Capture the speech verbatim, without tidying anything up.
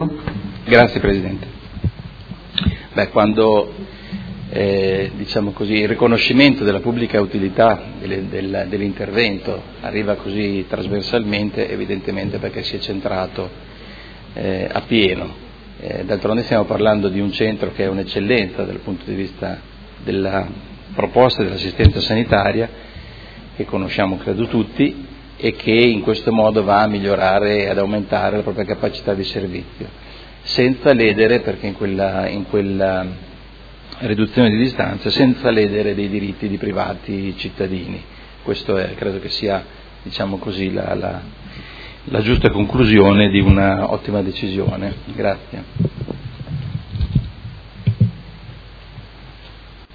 Grazie Presidente. Beh, quando eh, diciamo così, il riconoscimento della pubblica utilità del, del, dell'intervento arriva così trasversalmente, evidentemente perché si è centrato eh, a pieno. Eh, d'altronde stiamo parlando di un centro che è un'eccellenza dal punto di vista della proposta dell'assistenza sanitaria, che conosciamo credo tutti, e che in questo modo va a migliorare e ad aumentare la propria capacità di servizio, senza ledere, perché in quella, in quella riduzione di distanza, senza ledere dei diritti di privati cittadini. Questo è, credo che sia, diciamo così, la, la, la giusta conclusione di una ottima decisione. Grazie.